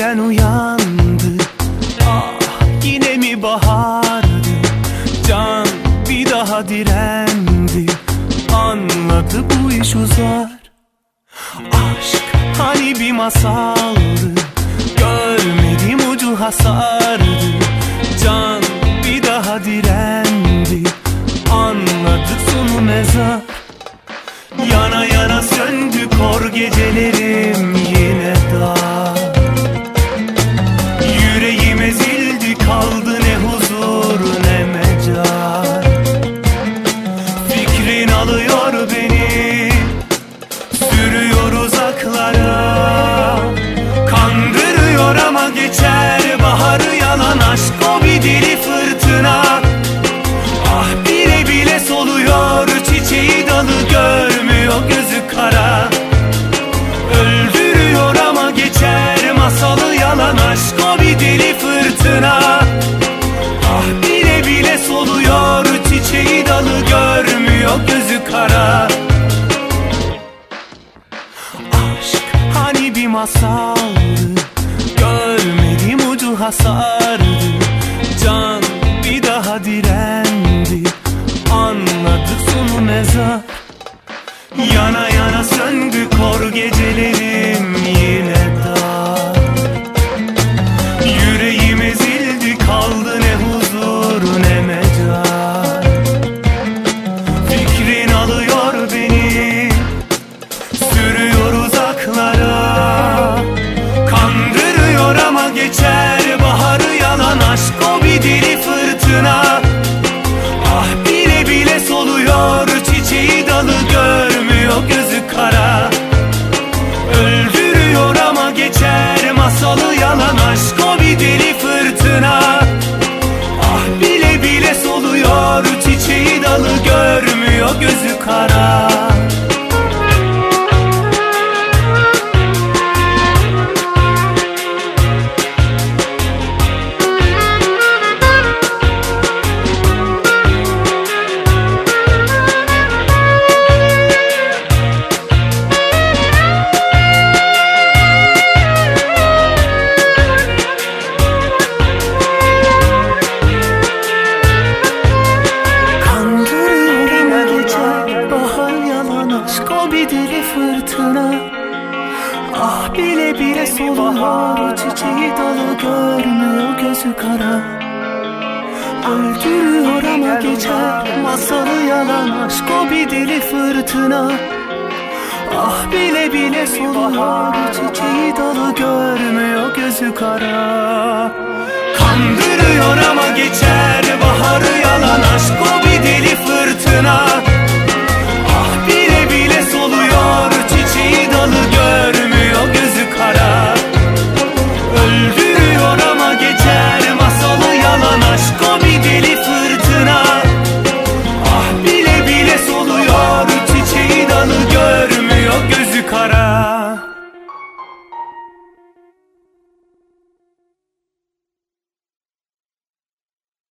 yeniden uyandı. Ah, yine mi bahardı? Can bir daha direndi. Anladı bu iş uzar. Aşk hani bir masaldı, görmedim ucu hasardı. Can bir daha direndi. Anladık sonu mezar. Yana yana söndü kor gecelerim yine dar. Yüreğim ezildi kaldı ne huzur ne mecal. Fikrin alıyor beni, sürüyor uzaklara. Kandırıyor ama geçer baharı yalan aşk o bir deli fırtına. Ah bile bile soluyor çiçeği dalı görmüyor gözü kara. Öldürüyor ama geçer masalı yalan aşk o bir deli fırtına. Ah bile bile soluyor çiçeği dalı görmüyor gözü kara. Aşk hani bir masaldı, görmedim ucu hasardı. Can bir daha direndi. Anladık sonu mezar. Yana yana söndü kor gecelerim yine dar. Yüreğim ezildi kaldı ne huzur ne mecal. Fikrin alıyor beni, sürüyor uzaklara. Kandırıyor ama geçer baharı yalan aşk o bir deli fırtına. Ah bile bile soluyor çiçeği dalı görmüyor gözü kara. Öldürüyor ama geçer masalı yalan aşk o bir deli fırtına. Ah bile bile soluyor çiçeği dalı görmüyor gözü kara. Ah bile bile soluyor çiçeği dalı görmüyor gözü kara. Öldürüyor ama geçer masalı yalan aşk o bir deli fırtına. Ah bile bile soluyor çiçeği dalı görmüyor gözü kara. Kandırıyor ama geçer baharı yalan aşk o bir deli fırtına.